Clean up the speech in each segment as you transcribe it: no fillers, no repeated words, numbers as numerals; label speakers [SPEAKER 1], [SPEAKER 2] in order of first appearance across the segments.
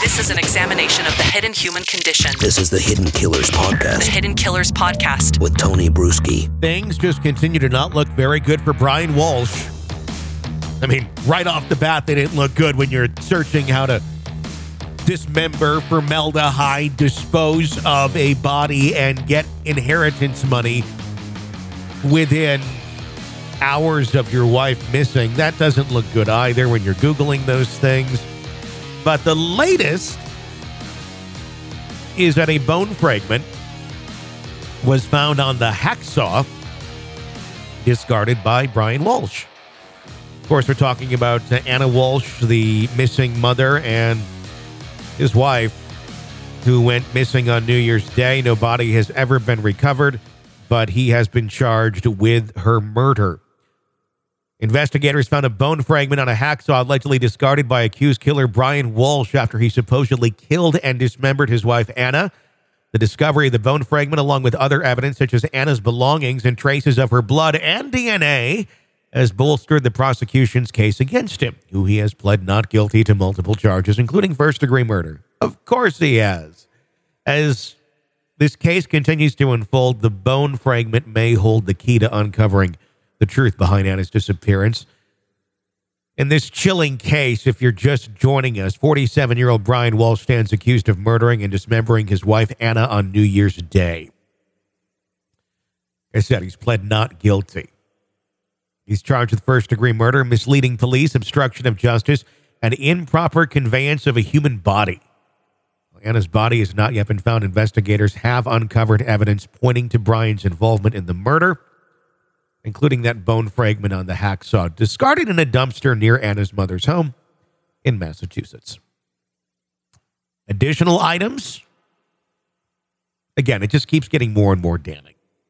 [SPEAKER 1] This is an examination of the hidden human condition.
[SPEAKER 2] This is the Hidden Killers Podcast.
[SPEAKER 1] The Hidden Killers Podcast.
[SPEAKER 2] With Tony Bruschi.
[SPEAKER 3] Things just continue to not look very good for Brian Walsh. I mean, right off the bat, they didn't look good when you're searching how to dismember, formaldehyde, dispose of a body, and get inheritance money within hours of your wife missing. That doesn't look good either when you're Googling those things. But the latest is that a bone fragment was found on the hacksaw discarded by Brian Walsh. Of course, we're talking about Anna Walsh, the missing mother, and his wife, who went missing on New Year's Day. No body has ever been recovered, but he has been charged with her murder. Investigators found a bone fragment on a hacksaw allegedly discarded by accused killer Brian Walsh after he supposedly killed and dismembered his wife, Anna. The discovery of the bone fragment, along with other evidence such as Anna's belongings and traces of her blood and DNA, has bolstered the prosecution's case against him, who he has pled not guilty to multiple charges, including first-degree murder. Of course he has. As this case continues to unfold, the bone fragment may hold the key to uncovering the truth behind Anna's disappearance. In this chilling case, if you're just joining us, 47-year-old Brian Walsh stands accused of murdering and dismembering his wife, Anna, on New Year's Day. Like I said, he's pled not guilty. He's charged with first-degree murder, misleading police, obstruction of justice, and improper conveyance of a human body. Anna's body has not yet been found. Investigators have uncovered evidence pointing to Brian's involvement in the murder, including that bone fragment on the hacksaw discarded in a dumpster near Anna's mother's home in Massachusetts. Additional items? Again, it just keeps getting more and more damning.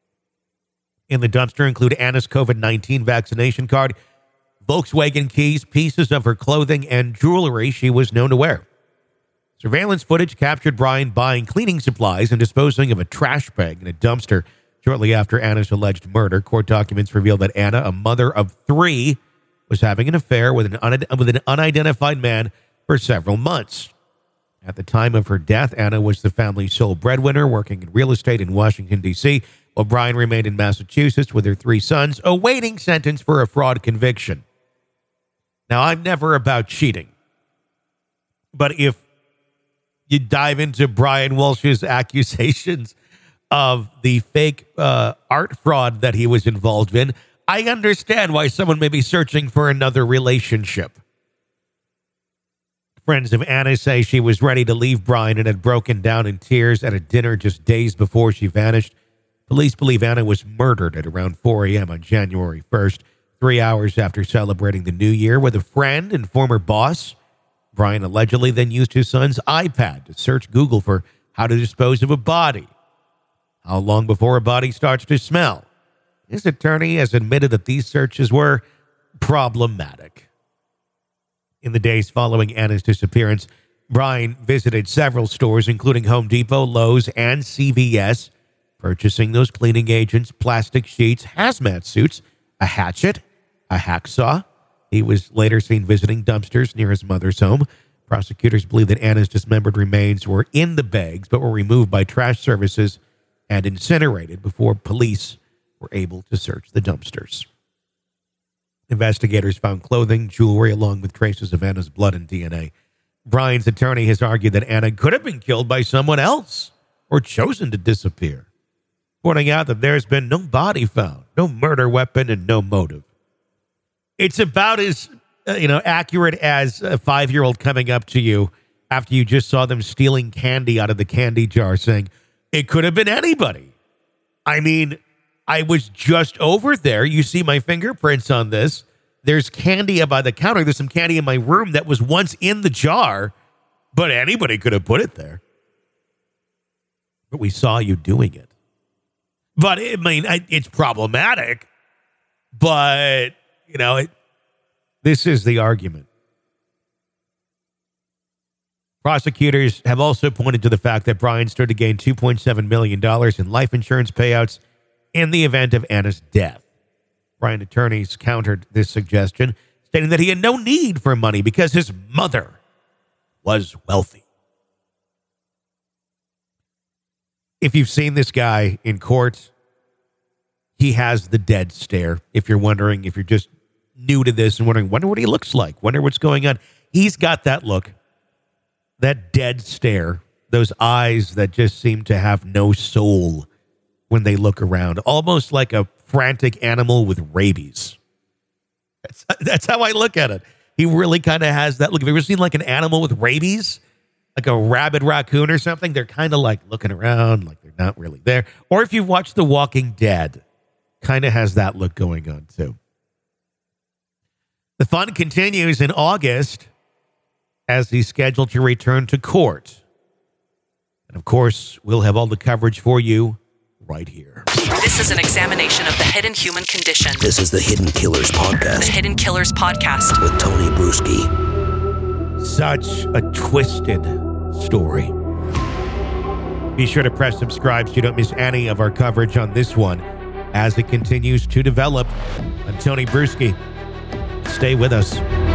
[SPEAKER 3] In the dumpster include Anna's COVID-19 vaccination card, Volkswagen keys, pieces of her clothing, and jewelry she was known to wear. Surveillance footage captured Brian buying cleaning supplies and disposing of a trash bag in a dumpster shortly after Anna's alleged murder. Court documents reveal that Anna, a mother of three, was having an affair with an unidentified man for several months. At the time of her death, Anna was the family's sole breadwinner, working in real estate in Washington, D.C., while Brian remained in Massachusetts with her three sons, awaiting sentence for a fraud conviction. Now, I'm never about cheating, but if you dive into Brian Walsh's accusations of the fake art fraud that he was involved in, I understand why someone may be searching for another relationship. Friends of Anna say she was ready to leave Brian and had broken down in tears at a dinner just days before she vanished. Police believe Anna was murdered at around 4 a.m. on January 1st, 3 hours after celebrating the new year with a friend and former boss. Brian allegedly then used his son's iPad to search Google for how to dispose of a body. How long before a body starts to smell? His attorney has admitted that these searches were problematic. In the days following Anna's disappearance, Brian visited several stores, including Home Depot, Lowe's, and CVS, purchasing those cleaning agents, plastic sheets, hazmat suits, a hatchet, a hacksaw. He was later seen visiting dumpsters near his mother's home. Prosecutors believe that Anna's dismembered remains were in the bags, but were removed by trash services and incinerated before police were able to search the dumpsters. Investigators found clothing, jewelry, along with traces of Anna's blood and DNA. Brian's attorney has argued that Anna could have been killed by someone else or chosen to disappear, pointing out that there's been no body found, no murder weapon, and no motive. It's about as accurate as a 5-year-old coming up to you after you just saw them stealing candy out of the candy jar, saying, it could have been anybody. I mean, I was just over there. You see my fingerprints on this. There's candy by the counter. There's some candy in my room that was once in the jar, but anybody could have put it there. But we saw you doing it. But, I mean, it's problematic, but, this is the argument. Prosecutors have also pointed to the fact that Brian stood to gain $2.7 million in life insurance payouts in the event of Anna's death. Brian attorneys countered this suggestion, stating that he had no need for money because his mother was wealthy. If you've seen this guy in court, he has the dead stare. If you're wondering, if you're just new to this and wondering, wonder what he looks like, wonder what's going on, he's got that look, that dead stare, those eyes that just seem to have no soul when they look around, almost like a frantic animal with rabies. That's how I look at it. He really kind of has that look. Have you ever seen like an animal with rabies? Like a rabid raccoon or something? They're kind of like looking around like they're not really there. Or if you've watched The Walking Dead, kind of has that look going on too. The fun continues in August as he's scheduled to return to court. And of course, we'll have all the coverage for you right here.
[SPEAKER 1] This is an examination of the hidden human condition.
[SPEAKER 2] This is the Hidden Killers
[SPEAKER 1] The
[SPEAKER 2] Podcast
[SPEAKER 1] Hidden Killers Podcast.
[SPEAKER 2] with Tony Bruschi.
[SPEAKER 3] Such a twisted story. Be sure to press subscribe so you don't miss any of our coverage on this one as it continues to develop. I'm Tony Bruschi. Stay with us.